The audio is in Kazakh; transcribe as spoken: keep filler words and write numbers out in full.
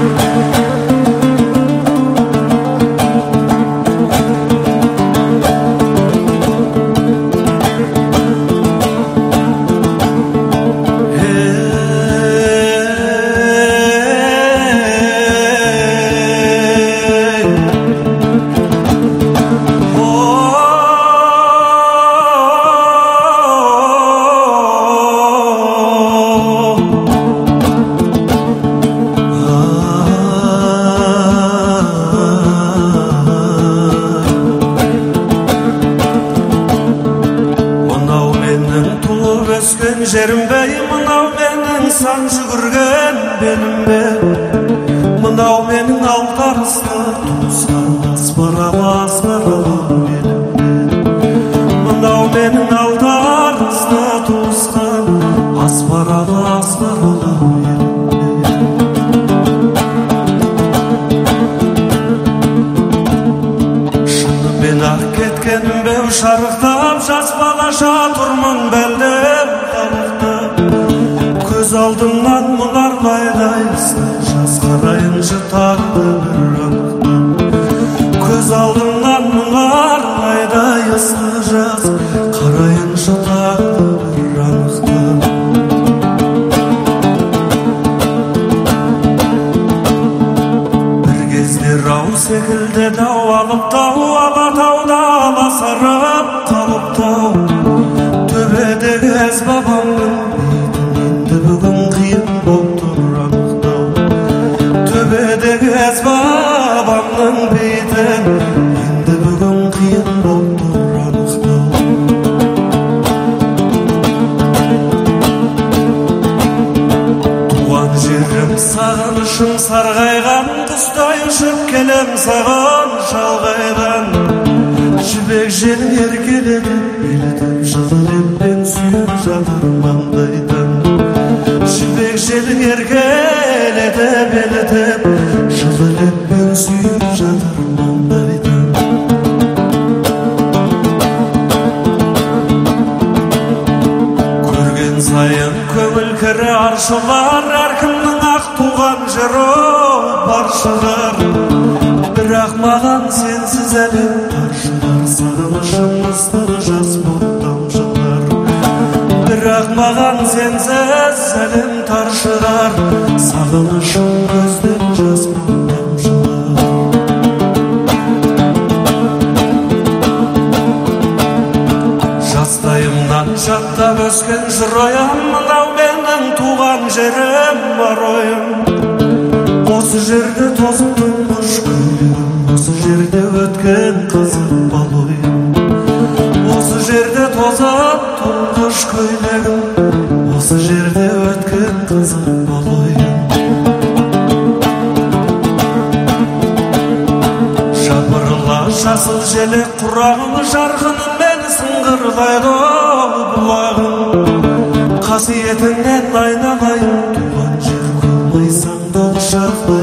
Өскен жерім бе, мынау менің сан жүгірген белім бе, мынау менің алтарысты туысқан аспаралы аспаралы белім бе, мынау менің алтарысты туысқан аспаралы аспаралы белім бе. Шынымен ақ кеткенім бе, шарықтап жас балаша тұрмын бәлдем көз алдымнан мұнарбайдай жас қарайыншы тағы бір анықтап, көз алдымнан мұнарбайдай жас қарайыншы тағы бір анықтап. Бір кездер ау секілді дау алып тау, алатауда аласарып қалып тау, төбедегі әз бабамның бүгін қиын боп тұр анықтау, төбедегі әз бабамның бетін енді бүгін қиын боп тұр анықтау. Туған жерім сағынышым сарғайған, құстай ұшып келем саған шалғайдан, жібек желің еркеледі белітіп жылы леппен сүйіп жатыр маңдайдан, жібек желің еркеледі белітіп жылы леппен сүйіп жатыр маңдайдан. Көрген сайын көңіл кірі аршылар, әркімнің ақ туған жыры бар шығар, бірақ маған сенсіз әлем таршылар, сағынышым ыстық жас боп тамшылар, бірақ маған сенсіз әлем таршылар, сағынышым көзден жас боп тамшылар. Жастайымнан жаттап өскен жыр ойым, мынау менің туған жерім бар ойым, осы жерде тозып тұңғыш көйлегім, осы жерде өткен қызық бал ойым, осы жерде тозып тұңғыш көйлегім, осы жерде өткен қызық бал ойым. Жапырыла жасыл желек құрағым, жарқынымен сыңғырлайды бұлағым, қасиетіңнен айналайын туған жер, қылмайсаң да құшақ